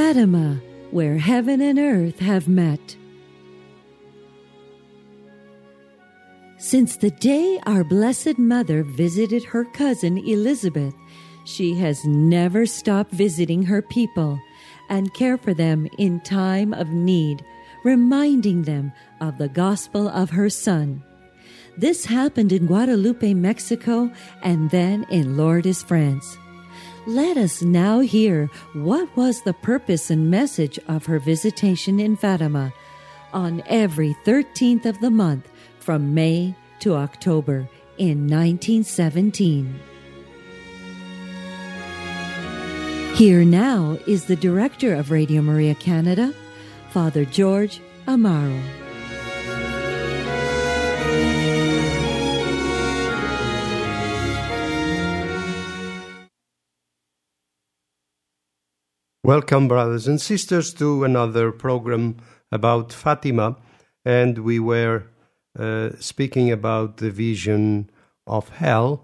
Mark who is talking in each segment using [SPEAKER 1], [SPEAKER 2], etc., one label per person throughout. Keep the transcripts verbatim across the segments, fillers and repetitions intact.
[SPEAKER 1] Fatima, where heaven and earth have met. Since the day our Blessed Mother visited her cousin Elizabeth, she has never stopped visiting her people and care for them in time of need, reminding them of the gospel of her Son. This happened in Guadalupe, Mexico, and then in Lourdes, France. Let us now hear what was the purpose and message of her visitation in Fatima on every thirteenth of the month from May to October in nineteen seventeen. Here now is the Director of Radio Maria Canada, Father George Amaro.
[SPEAKER 2] Welcome, brothers and sisters, to another program about Fatima, and we were uh, speaking about the vision of hell,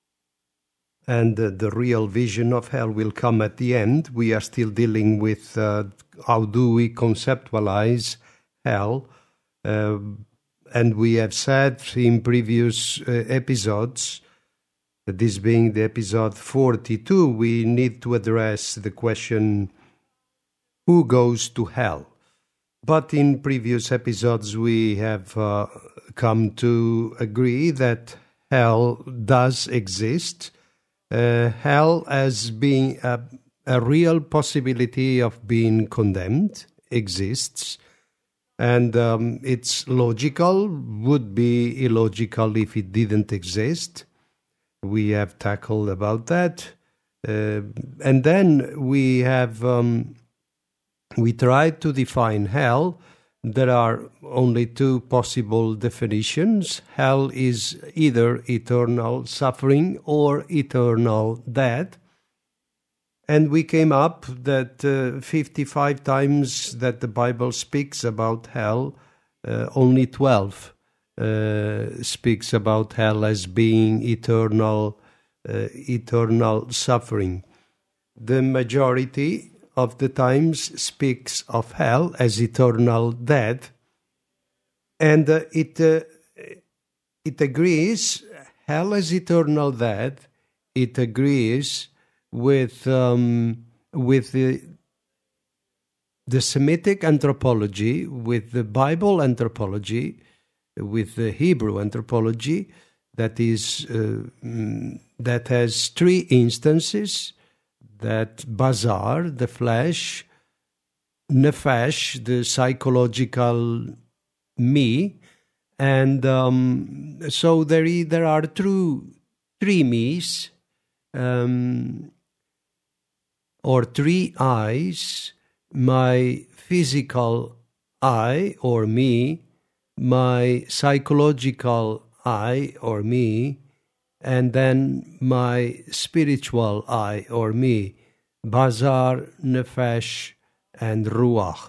[SPEAKER 2] and uh, the real vision of hell will come at the end. We are still dealing with uh, how do we conceptualize hell, uh, and we have said in previous uh, episodes, this being the episode forty-two, we need to address the question, who goes to hell? But in previous episodes, we have uh, come to agree that hell does exist. Uh, hell as being a, a real possibility of being condemned exists. And um, it's logical, would be illogical if it didn't exist. We have tackled about that. Uh, and then we have, um, we tried to define hell. There are only two possible definitions. Hell is either eternal suffering or eternal death. And we came up that uh, fifty-five times that the Bible speaks about hell, uh, only twelve Uh, speaks about hell as being eternal, uh, eternal suffering. The majority of the times speaks of hell as eternal death, and uh, it uh, it agrees hell as eternal death. It agrees with um, with the the Semitic anthropology, with the Bible anthropology, with the Hebrew anthropology, that is uh, that has three instances: that bazar, the flesh; nefesh, the psychological me, and um, so there there are true three me's, um, or three I's: my physical I or me, my psychological I or me, and then my spiritual I or me, bazar, nefesh, and ruach.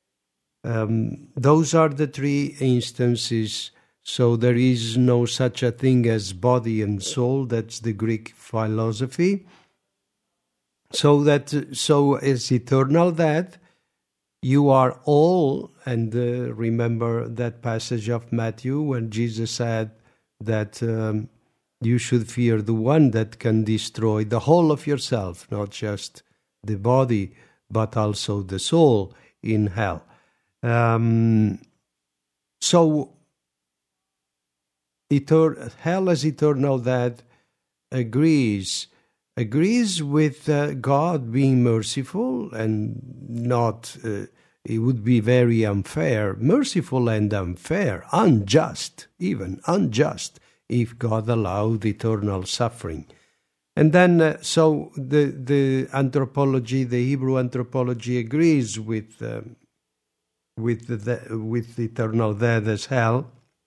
[SPEAKER 2] Um, those are the three instances. So there is no such a thing as body and soul. That's the Greek philosophy. So that so is eternal death. You are all, and uh, remember that passage of Matthew when Jesus said that um, you should fear the one that can destroy the whole of yourself, not just the body, but also the soul in hell. Um, so, etern- hell as eternal death agrees agrees with uh, God being merciful and not, uh, it would be very unfair, merciful and unfair, unjust, even unjust, if God allowed eternal suffering. And then, uh, so the, the anthropology, the Hebrew anthropology agrees with, uh, with, the, with eternal death as hell.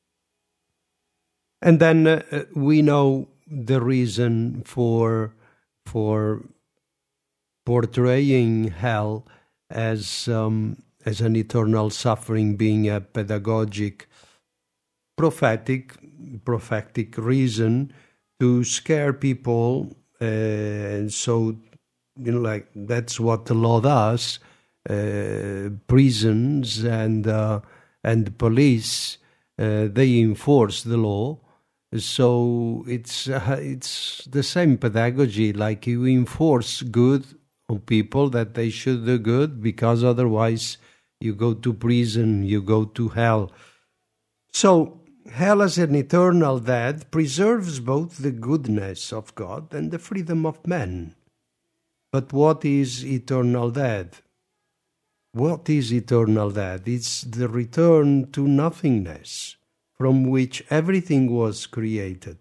[SPEAKER 2] And then uh, we know the reason for for portraying hell as um, as an eternal suffering, being a pedagogic, prophetic, prophetic reason to scare people, uh, and so you know, like that's what the law does. uh, prisons and uh, and police, uh, they enforce the law. So it's uh, it's the same pedagogy, like you enforce good on people that they should do good, because otherwise you go to prison, you go to hell. So hell as an eternal death preserves both the goodness of God and the freedom of man. But what is eternal death? What is eternal death? It's the return to nothingness, from which everything was created.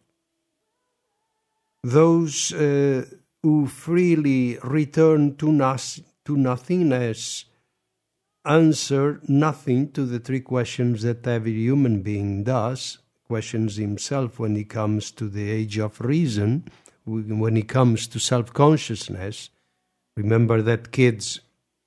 [SPEAKER 2] Those uh, who freely return to, nos- to nothingness answer nothing to the three questions that every human being does, questions himself when he comes to the age of reason, when he comes to self-consciousness. Remember that kids,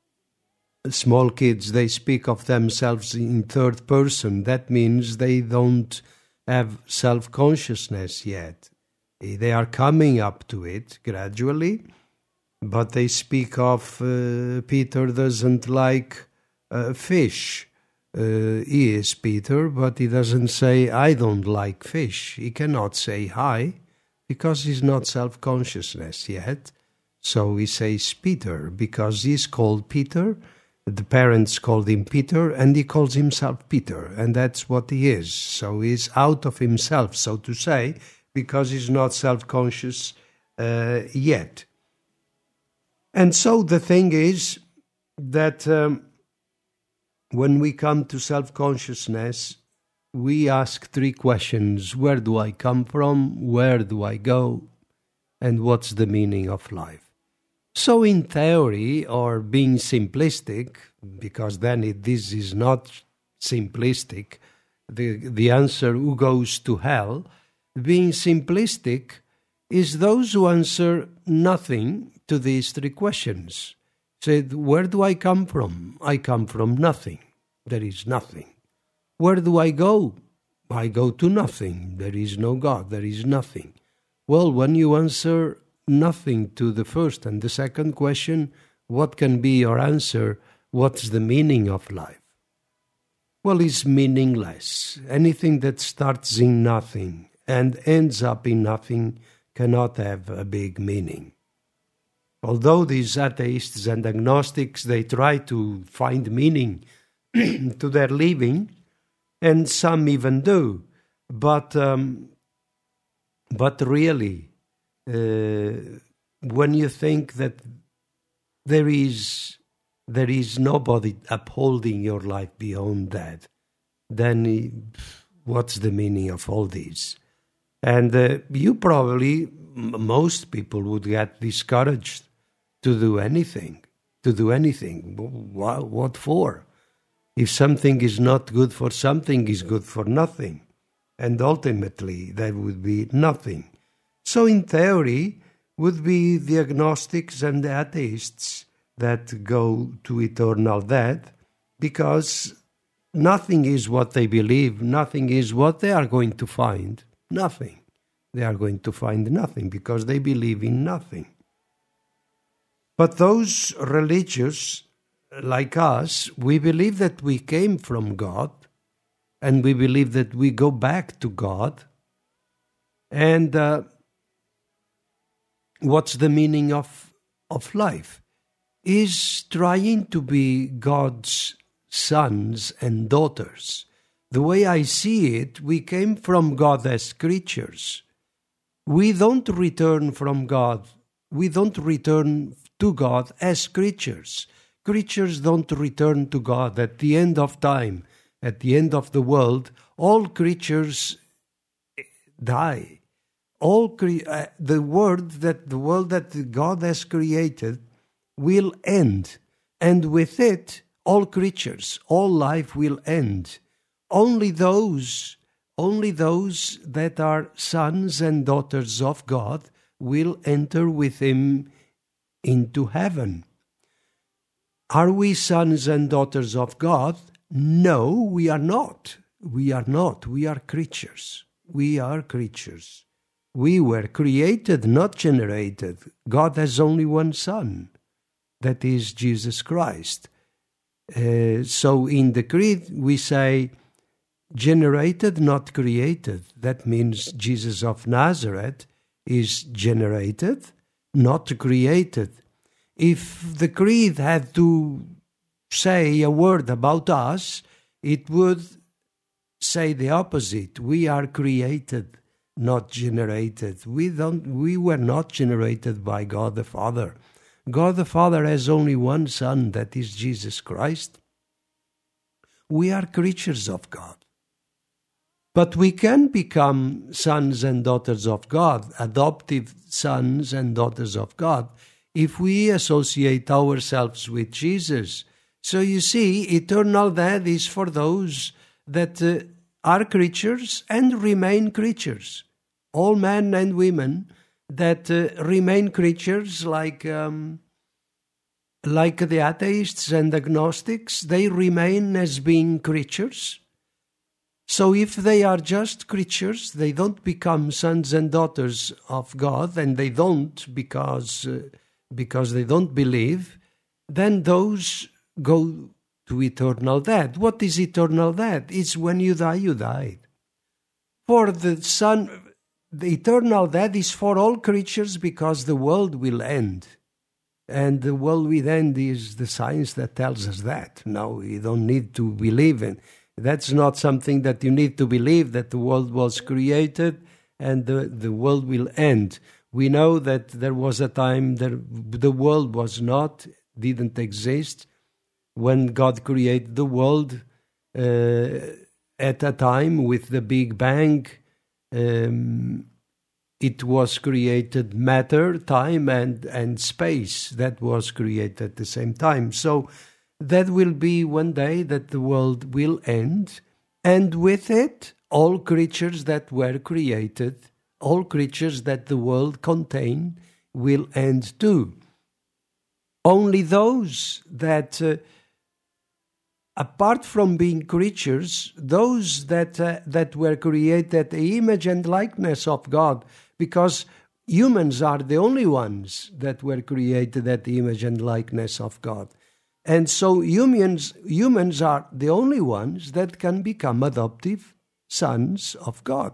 [SPEAKER 2] small kids, they speak of themselves in third person. That means they don't have self-consciousness yet. They are coming up to it gradually, but they speak of uh, Peter doesn't like uh, fish. Uh, he is Peter, but he doesn't say, I don't like fish. He cannot say hi because he's not self-consciousness yet. So he says Peter because he's called Peter. The parents called him Peter, and he calls himself Peter, and that's what he is. So he's out of himself, so to say, because he's not self-conscious uh, yet. And so the thing is that um, when we come to self-consciousness, we ask three questions. Where do I come from? Where do I go? And what's the meaning of life? So in theory, or being simplistic, because then it, this is not simplistic, the, the answer who goes to hell, being simplistic is those who answer nothing to these three questions. Said, where do I come from? I come from nothing. There is nothing. Where do I go? I go to nothing. There is no God. There is nothing. Well, when you answer nothing to the first and the second question, what can be your answer? What's the meaning of life? Well, it's meaningless. Anything that starts in nothing and ends up in nothing cannot have a big meaning. Although these atheists and agnostics, they try to find meaning to their living, and some even do, but um, but really, uh, when you think that there is there is nobody upholding your life beyond that, then what's the meaning of all this? And uh, you probably, most people would get discouraged to do anything, to do anything. What, what for? If something is not good for something, is good for nothing. And ultimately, there would be nothing. So in theory, would be the agnostics and the atheists that go to eternal death, because nothing is what they believe, nothing is what they are going to find. Nothing. They are going to find nothing because they believe in nothing. But those religious, like us, we believe that we came from God, and we believe that we go back to God. And uh, what's the meaning of, of life? Is trying to be God's sons and daughters. The way I see it, we came from God as creatures. We don't return from God. We don't return to God as creatures. Creatures don't return to God. At the end of time, at the end of the world, all creatures die. All cre- uh, the world that the world that God has created will end, and with it, all creatures, all life will end. Only those, only those that are sons and daughters of God will enter with Him into heaven. Are we sons and daughters of God? No, we are not. We are not. We are creatures. We are creatures. We were created, not generated. God has only one Son. That is Jesus Christ. Uh, so in the Creed we say, generated, not created. That means Jesus of Nazareth is generated, not created. If the Creed had to say a word about us, it would say the opposite. We are created, not generated. We don't. We were not generated by God the Father. God the Father has only one Son, that is Jesus Christ. We are creatures of God. But we can become sons and daughters of God, adoptive sons and daughters of God, if we associate ourselves with Jesus. So you see, eternal death is for those that uh, are creatures and remain creatures. All men and women that uh, remain creatures, like um, like the atheists and agnostics, they remain as being creatures. So if they are just creatures, they don't become sons and daughters of God, and they don't because uh, because they don't believe, then those go to eternal death. What is eternal death? It's when you die, you died. For the Son, the eternal death is for all creatures because the world will end. And the world will end is the science that tells us that. No, you don't need to believe in. That's not something that you need to believe, that the world was created and the, the world will end. We know that there was a time that the world was not, didn't exist. When God created the world uh, at a time with the Big Bang, um, it was created matter, time, and, and space. That was created at the same time. So that will be one day that the world will end, and with it, all creatures that were created, all creatures that the world contained, will end too. Only those that... Uh, Apart from being creatures, those that uh, that were created at the image and likeness of God, because humans are the only ones that were created at the image and likeness of God. And so humans, humans are the only ones that can become adoptive sons of God.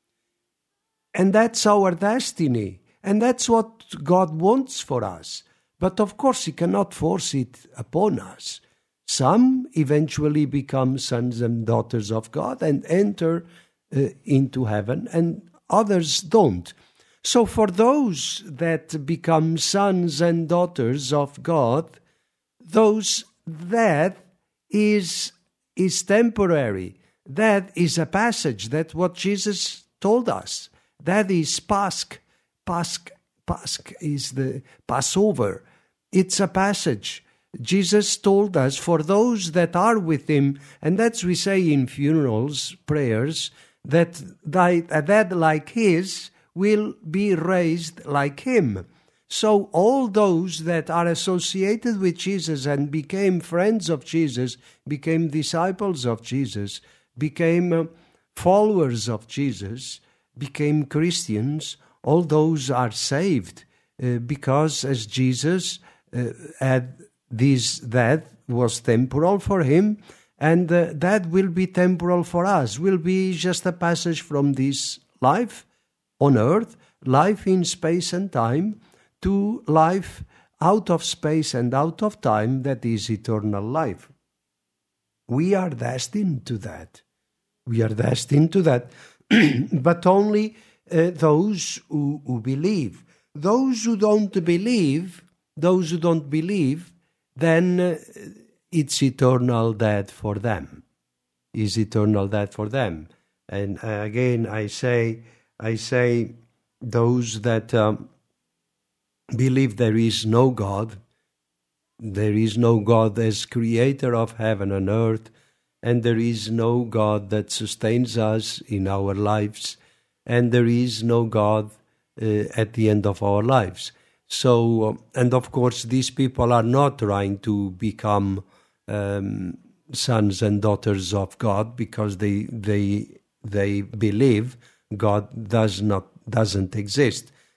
[SPEAKER 2] And that's our destiny. And that's what God wants for us. But of course, He cannot force it upon us. Some eventually become sons and daughters of God and enter uh, into heaven, and others don't. So for those that become sons and daughters of God, those that is is temporary. That is a passage. That's what Jesus told us. That is Pasch. Pasch, Pasch is the Passover. It's a passage. Jesus told us, for those that are with Him, and that's we say in funerals, prayers, that a dead like His will be raised like Him. So all those that are associated with Jesus and became friends of Jesus, became disciples of Jesus, became followers of Jesus, became Christians, all those are saved uh, because as Jesus uh, had this, that was temporal for Him, and uh, that will be temporal for us, will be just a passage from this life on earth, life in space and time, to life out of space and out of time, that is eternal life. We are destined to that. We are destined to that, but only uh, those who, who believe. Those who don't believe, those who don't believe, then uh, it's eternal death for them. Is eternal death for them. And uh, again, I say, I say, those that um, believe there is no God, there is no God as creator of heaven and earth, and there is no God that sustains us in our lives, and there is no God uh, at the end of our lives. So, and of course, these people are not trying to become um, sons and daughters of God because they they they believe God does not doesn't exist.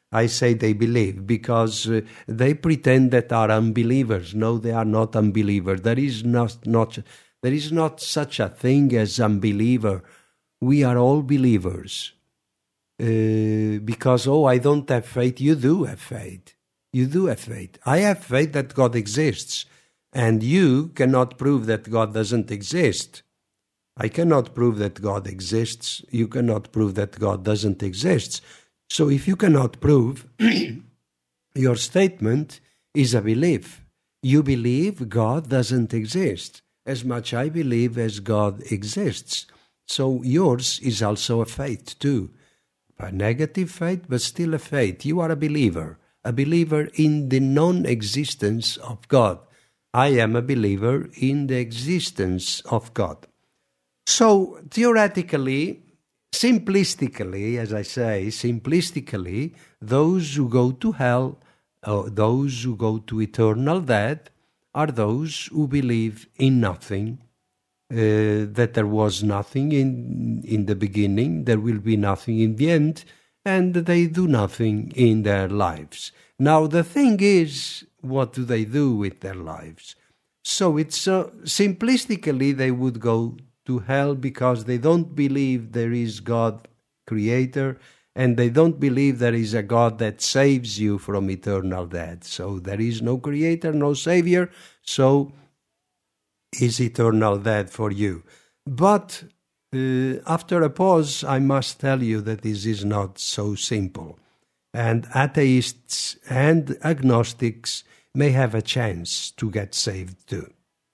[SPEAKER 2] I say they believe because uh, they pretend that are unbelievers. No, they are not unbelievers. There is not, not, there is not such a thing as unbeliever. We are all believers. Uh, because, oh, I don't have faith. You do have faith. You do have faith. I have faith that God exists. And you cannot prove that God doesn't exist. I cannot prove that God exists. You cannot prove that God doesn't exist. So if you cannot prove, your statement is a belief. You believe God doesn't exist, as much I believe as God exists. So yours is also a faith too. A negative faith, but still a faith. You are a believer, a believer in the non-existence of God. I am a believer in the existence of God. So theoretically, simplistically, as I say, simplistically, those who go to hell, or those who go to eternal death, are those who believe in nothing, uh, that there was nothing in, in the beginning, there will be nothing in the end, and they do nothing in their lives. Now the thing is, what do they do with their lives? So it's uh, simplistically they would go to hell because they don't believe there is God creator, and they don't believe there is a God that saves you from eternal death. So there is no creator, no savior, so is eternal death for you. But uh, after a pause, I must tell you that this is not so simple. And atheists and agnostics may have a chance to get saved too.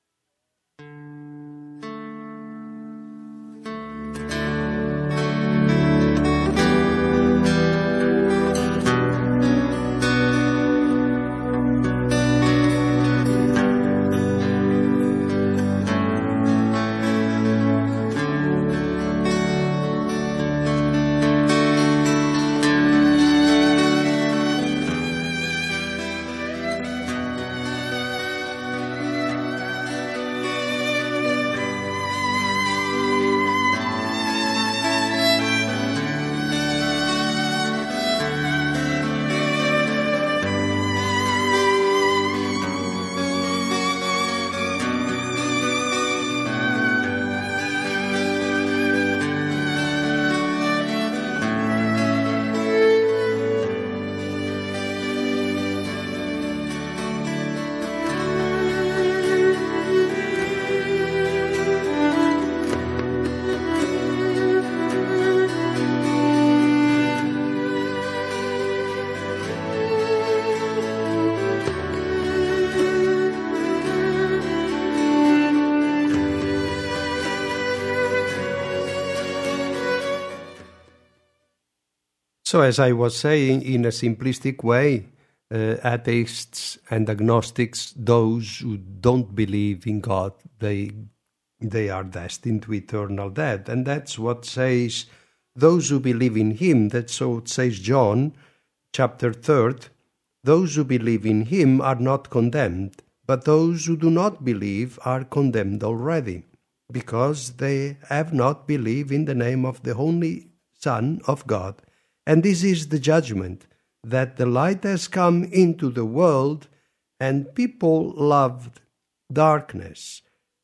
[SPEAKER 2] So as I was saying, in a simplistic way, uh, atheists and agnostics, those who don't believe in God, they they are destined to eternal death. And that's what says those who believe in him. That's what says John chapter third. Those who believe in him are not condemned, but those who do not believe are condemned already, because they have not believed in the name of the only Son of God. And this is the judgment, that the light has come into the world, and people loved darkness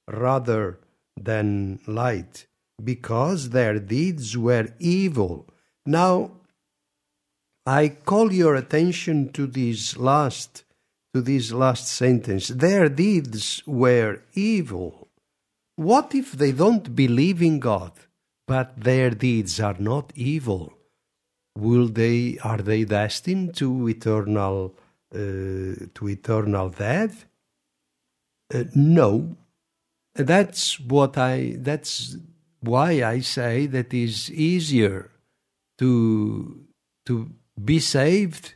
[SPEAKER 2] rather than light, because their deeds were evil. Now, I call your attention to this last, to this last sentence. Their deeds were evil. What if they don't believe in God, but their deeds are not evil? Will they? Are they destined to eternal, uh, to eternal death? Uh, no. That's what I. That's why I say that it's easier to to be saved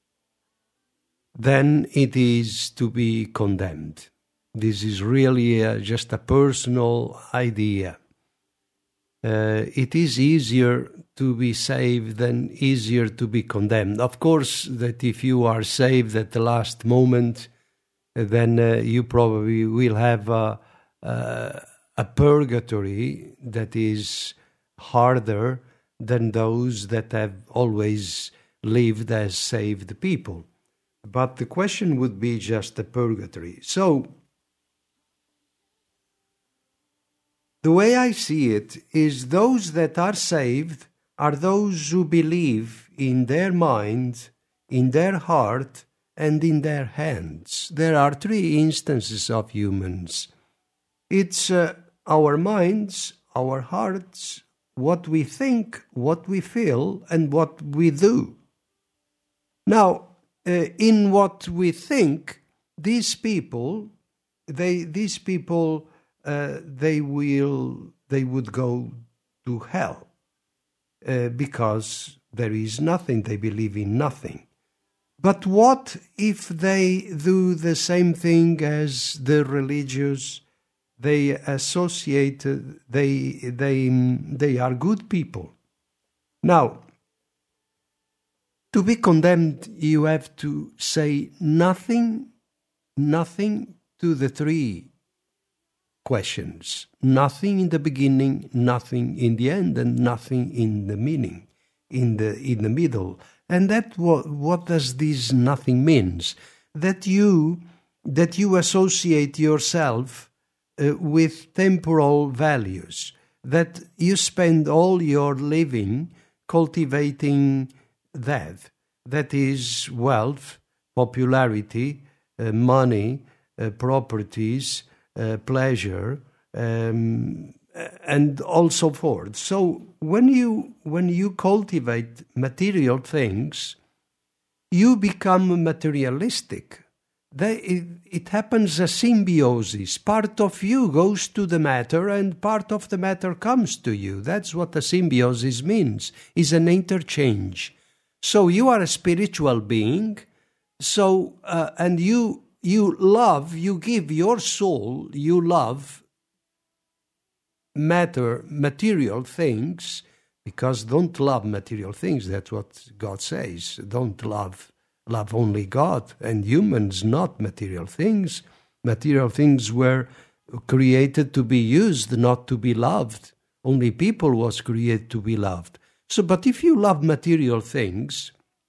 [SPEAKER 2] than it is to be condemned. This is really uh, just a personal idea. Uh, it is easier to be saved than easier to be condemned. Of course, that if you are saved at the last moment, then uh, you probably will have a, a, a purgatory that is harder than those that have always lived as saved people. But the question would be just the purgatory. So, the way I see it is those that are saved are those who believe in their mind, in their heart, and in their hands. There are three instances of humans. It's uh, our minds, our hearts, what we think, what we feel, and what we do. Now, uh, in what we think, these people, they these people, uh, they will, they would go to hell uh, because there is nothing. They believe in nothing. But what if they do the same thing as the religious? They associate, they, they, they are good people. Now, to be condemned, you have to say nothing, nothing to the three questions. Nothing in the beginning, nothing in the end, and nothing in the meaning, in the, in the middle. And that what, what does this nothing means? That you, that you associate yourself Uh, with temporal values, that you spend all your living cultivating that, that is wealth, popularity, uh, money, uh, properties, uh, pleasure, um, and all so forth. So when you when you cultivate material things, you become materialistic. They, it, it happens a symbiosis. Part of you goes to the matter and part of the matter comes to you. That's what a symbiosis means, is an interchange. So you are a spiritual being, so uh, and you you love, you give your soul, you love matter, material things, because don't love material things, that's what God says. Don't love Love only God, and humans, not material things. Material things were created to be used, not to be loved. Only people was created to be loved. So, but if you love material things,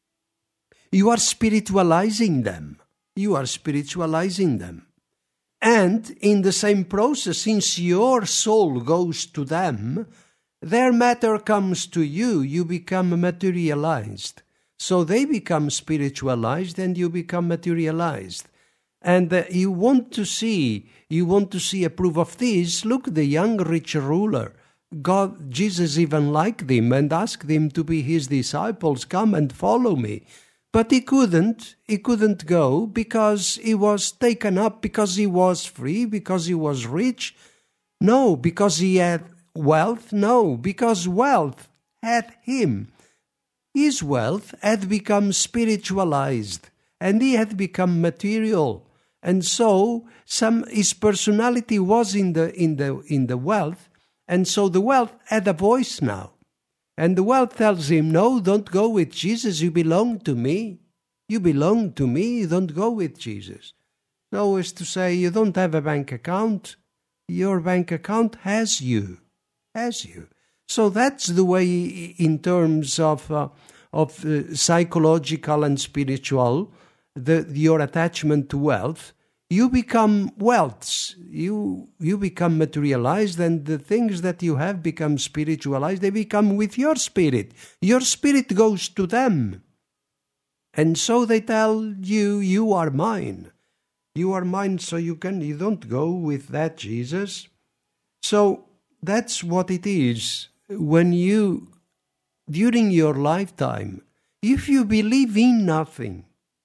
[SPEAKER 2] you are spiritualizing them. You are spiritualizing them. And in the same process, since your soul goes to them, their matter comes to you, you become materialized. So they become spiritualized and you become materialized. And uh, you want to see, you want to see a proof of this. Look, the young rich ruler, God, Jesus even liked him and asked him to be his disciples, come and follow me. But he couldn't, he couldn't go because he was taken up, because he was free, because he was rich. No, because he had wealth. No, because wealth had him. His wealth had become spiritualized, and he had become material, and so some his personality was in the in the in the wealth, and so the wealth had a voice now, and the wealth tells him, "No, don't go with Jesus. You belong to me. You belong to me. You don't go with Jesus." So as to say, you don't have a bank account. Your bank account has you, has you. So that's the way, in terms of uh, of uh, psychological and spiritual, the, your attachment to wealth, you become wealths. You you become materialized, and the things that you have become spiritualized. They become with your spirit. Your spirit goes to them, and so they tell you, "You are mine. You are mine." So you can you don't go with that Jesus. So that's what it is. When you, during your lifetime, if you believe in nothing,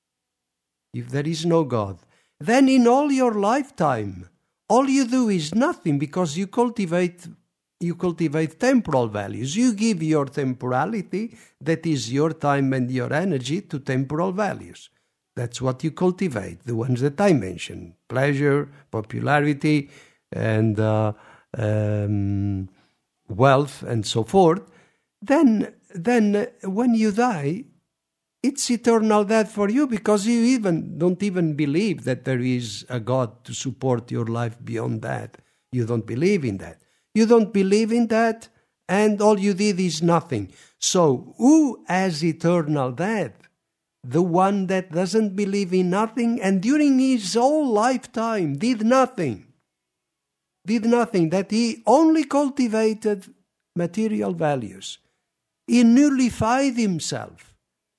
[SPEAKER 2] if there is no God, then in all your lifetime, all you do is nothing, because you cultivate, you cultivate temporal values. You give your temporality, that is your time and your energy, to temporal values. That's what you cultivate, the ones that I mentioned: pleasure, popularity, and uh, um, wealth, and so forth. Then, then when you die, it's eternal death for you, because you even don't even believe that there is a God to support your life beyond that. You don't believe in that. You don't believe in that, and all you did is nothing. So who has eternal death? The one that doesn't believe in nothing and during his whole lifetime did nothing. Did nothing, that he only cultivated material values. He nullified himself.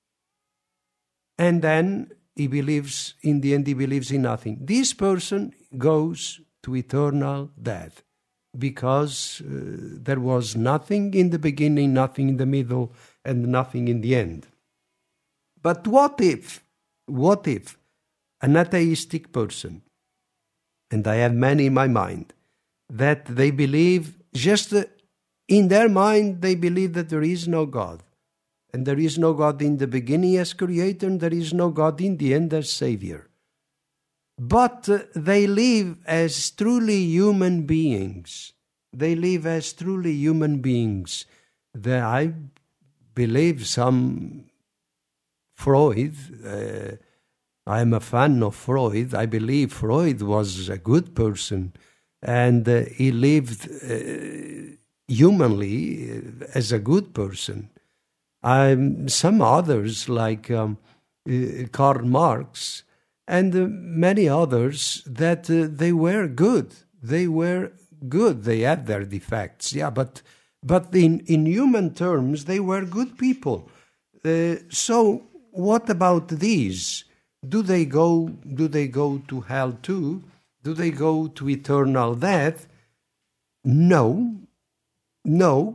[SPEAKER 2] And then he believes, in the end he believes in nothing. This person goes to eternal death because uh, there was nothing in the beginning, nothing in the middle, and nothing in the end. But what if, what if an atheistic person, and I have many in my mind, that they believe, just in their mind, they believe that there is no God. And there is no God in the beginning as creator, and there is no God in the end as savior. But uh, they live as truly human beings. They live as truly human beings. The, I believe some Freud, uh, I am a fan of Freud. I believe Freud was a good person, and uh, he lived uh, humanly uh, as a good person. Um, some others, like um, uh, Karl Marx, and uh, many others, that uh, they were good. They were good. They had their defects, yeah, but but in, in human terms, they were good people. Uh, so what about these? Do they go? Do they go to hell too? Do they go to eternal death? No, no,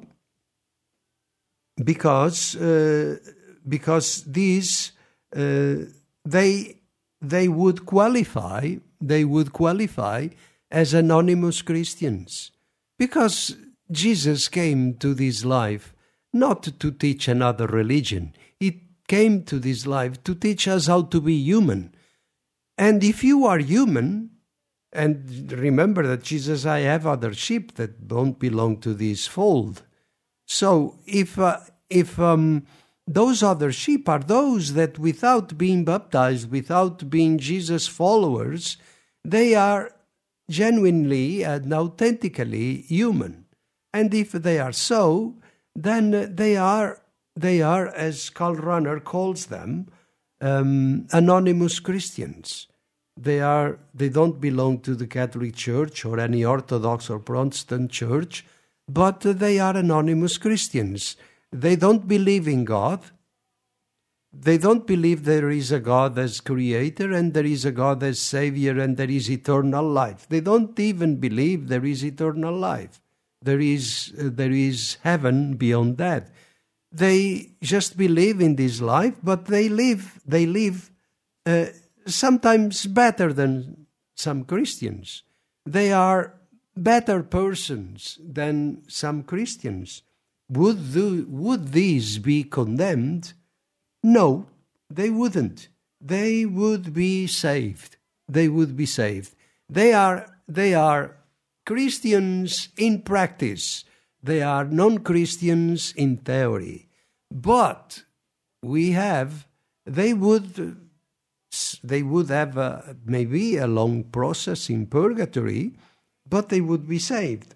[SPEAKER 2] because uh, because these uh, they they would qualify they would qualify as anonymous Christians, because Jesus came to this life not to teach another religion. He came to this life to teach us how to be human. And if you are human, and remember that Jesus, I have other sheep that don't belong to this fold. So if uh, if um, those other sheep are those that without being baptized, without being Jesus followers, they are genuinely and authentically human. And if they are so, then they are, they are, as Karl Rahner calls them, um, anonymous Christians. They are, they don't belong to the Catholic Church or any Orthodox or Protestant church, but they are anonymous Christians. They don't believe in God. They don't believe there is a God as creator and there is a God as savior and there is eternal life. They don't even believe there is eternal life. There is, uh, there is heaven beyond that. They just believe in this life, but they live, they live uh, sometimes better than some Christians. They are better persons than some Christians. Would, the, would these be condemned? No, they wouldn't. They would be saved. They would be saved. They are, they are Christians in practice. They are non-Christians in theory. But we have, they would, they would have a, maybe a long process in purgatory, but they would be saved.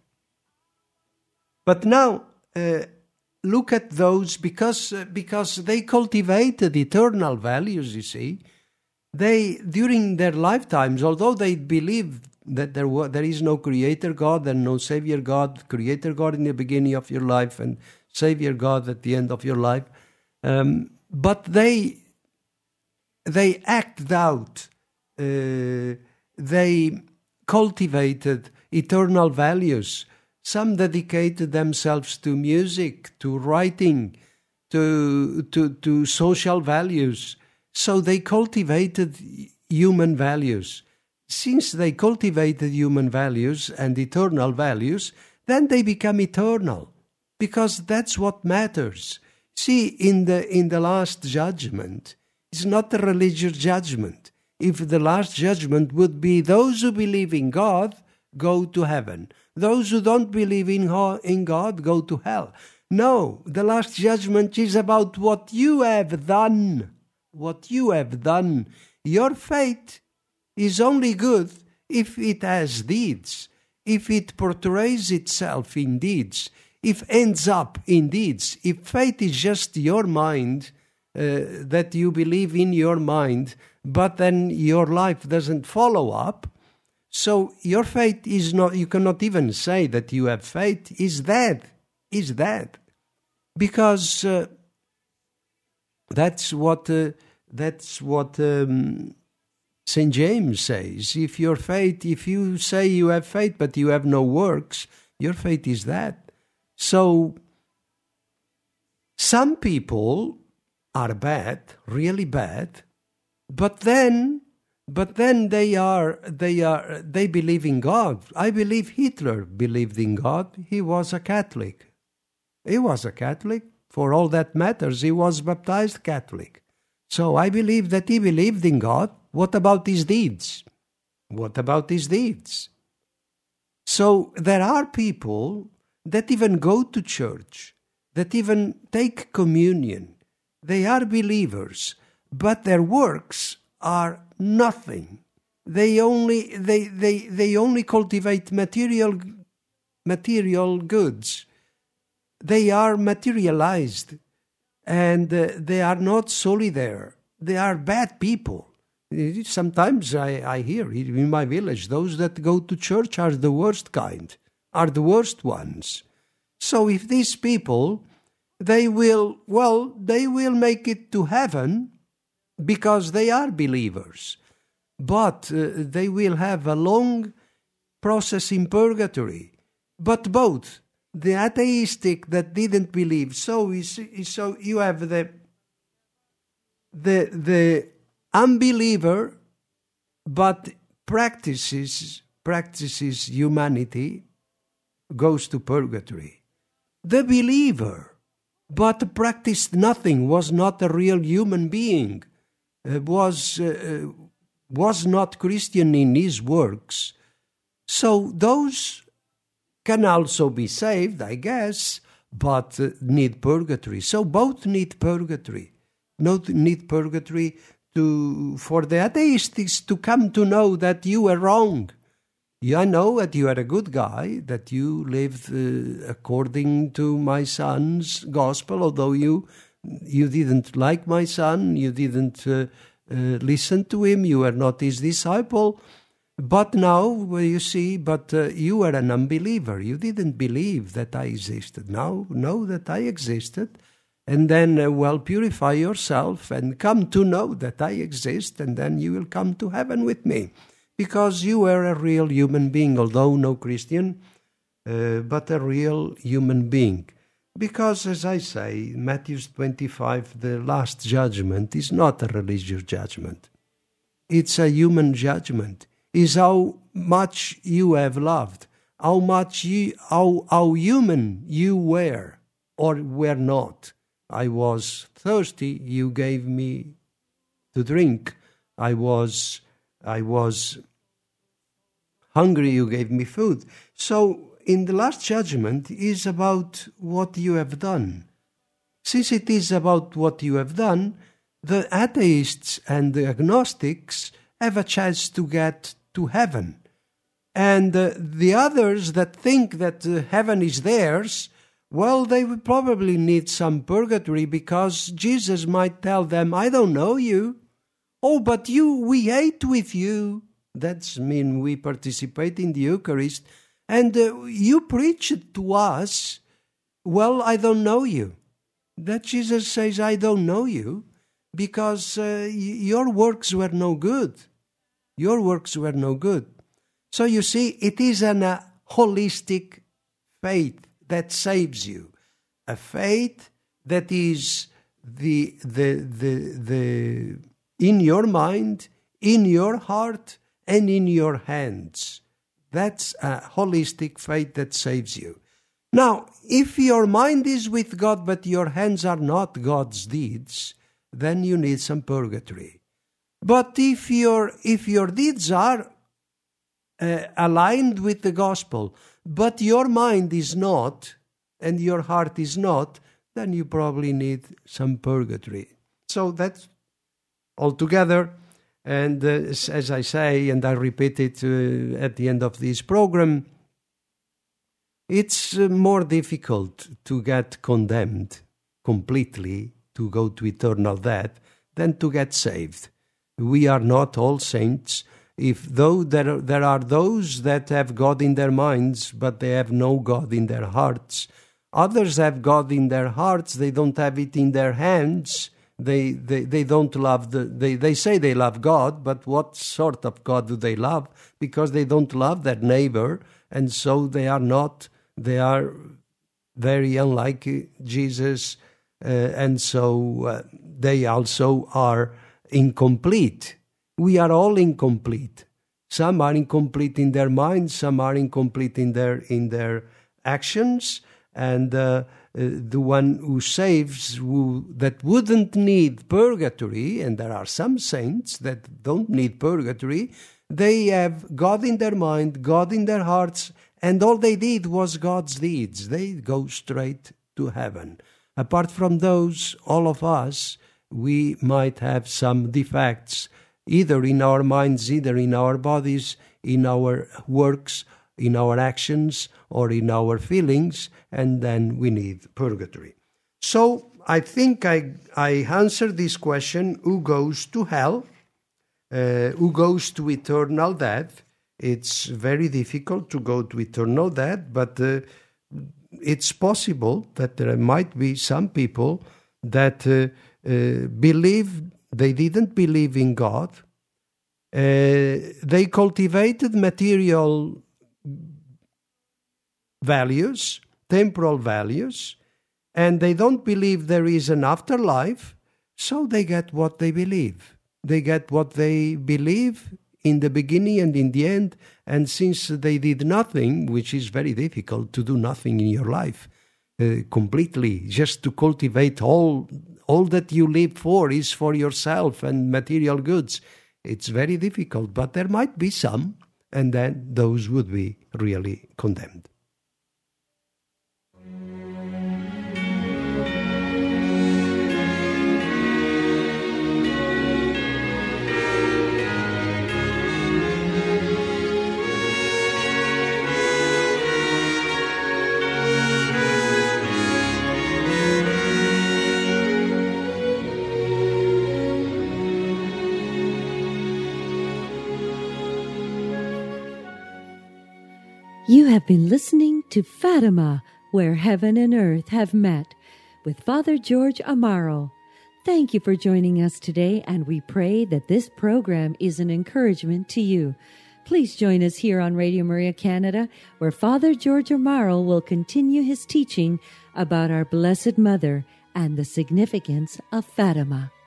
[SPEAKER 2] But now, uh, look at those, because uh, because they cultivated eternal values, you see. They, during their lifetimes, although they believed that there was, there is no creator God and no savior God, creator God in the beginning of your life and savior God at the end of your life, um, but they they acted out, uh, they cultivated eternal values. Some dedicated themselves to music, to writing, to, to, to social values. So they cultivated human values. Since they cultivated human values and eternal values, then they become eternal, because that's what matters. See, in the, in the last judgment, it's not a religious judgment. If the last judgment would be those who believe in God go to heaven, those who don't believe in in God go to hell. No, the last judgment is about what you have done. What you have done. Your faith is only good if it has deeds, if it portrays itself in deeds, if ends up in deeds. If faith is just your mind, uh, that you believe in your mind, but then your life doesn't follow up, so your faith is not, you cannot even say that you have faith, is dead, is dead. Because uh, that's what, uh, that's what um, Saint James says. If your faith, if you say you have faith but you have no works, your faith is dead. So some people are bad, really bad, but then but then they are they are they believe in God. I believe Hitler believed in God. He was a Catholic. He was a Catholic. For all that matters, he was baptized Catholic. So I believe that he believed in God. What about his deeds? What about his deeds? So there are people that even go to church, that even take communion. They are believers, but their works are nothing. They only they they, they only cultivate material material goods. They are materialized, and uh, they are not solidary. They are bad people. Sometimes I, I hear in my village, those that go to church are the worst kind, are the worst ones. So if these people, they will, well, they will make it to heaven because they are believers. But uh, they will have a long process in purgatory. But both, the atheistic that didn't believe, so is, so you have the the the unbeliever, but practices practices humanity, goes to purgatory. The believer, but practiced nothing, was not a real human being, uh, was uh, was not Christian in his works. So those can also be saved, I guess, but uh, need purgatory. So both need purgatory. Not need purgatory to for the atheists to come to know that you are wrong. You know that you are a good guy, that you lived uh, according to my son's gospel, although you you didn't like my son, you didn't uh, uh, listen to him, you are not his disciple. But now, well, you see, but uh, you are an unbeliever. You didn't believe that I existed. Now, know that I existed. And then, uh, well, purify yourself and come to know that I exist, and then you will come to heaven with me. Because you are a real human being, although no Christian, uh, but a real human being. Because, as I say, Matthew twenty-five, the last judgment is not a religious judgment. It's a human judgment. Is how much you have loved, how much you, how, how human you were or were not. I was thirsty, you gave me to drink. I was, I was hungry, you gave me food. So in the last judgment is about what you have done. Since it is about what you have done, the atheists and the agnostics have a chance to get to heaven. And uh, the others that think that uh, heaven is theirs, well, they will probably need some purgatory, because Jesus might tell them, I don't know you. Oh, but you, we ate with you. That's mean we participate in the Eucharist. And uh, you preached to us. Well, I don't know you. That Jesus says, I don't know you, because uh, y- your works were no good. Your works were no good. So you see, it is an uh, holistic faith that saves you. A faith that is the, the, the, the, in your mind, in your heart, and in your hands. That's a holistic faith that saves you. Now, if your mind is with God, but your hands are not God's deeds, then you need some purgatory. But if your if your deeds are uh, aligned with the gospel, but your mind is not, and your heart is not, then you probably need some purgatory. So that's altogether, and uh, as I say, and I repeat it uh, at the end of this program, It's uh, more difficult to get condemned completely, to go to eternal death, than to get saved. We are not all saints. If though there, there are those that have God in their minds, but they have no God in their hearts. Others have God in their hearts, they don't have it in their hands. They they, they don't love the they, they say they love God, but what sort of God do they love? Because they don't love their neighbor, and so they are not, they are very unlike Jesus, uh, and so uh, they also are incomplete. We are all incomplete. Some are incomplete in their minds, some are incomplete in their in their actions, and uh, uh, the one who saves, who that wouldn't need purgatory, and there are some saints that don't need purgatory, they have God in their mind, God in their hearts, and all they did was God's deeds. They go straight to heaven. Apart from those, all of us, we might have some defects, either in our minds, either in our bodies, in our works, in our actions, or in our feelings, and then we need purgatory. So I think I, I answered this question, who goes to hell, uh, who goes to eternal death. It's very difficult to go to eternal death, but uh, it's possible that there might be some people that uh, uh, believe, they didn't believe in God. Uh, they cultivated material values, temporal values, and they don't believe there is an afterlife, so they get what they believe. They get what they believe in the beginning and in the end, and since they did nothing, which is very difficult to do nothing in your life, uh, completely, just to cultivate all, all that you live for is for yourself and material goods. It's very difficult, but there might be some, and then those would be really condemned.
[SPEAKER 1] You have been listening to Fatima, Where Heaven and Earth Have Met, with Father George Amaro. Thank you for joining us today, and we pray that this program is an encouragement to you. Please join us here on Radio Maria Canada, where Father George Amaro will continue his teaching about our Blessed Mother and the significance of Fatima.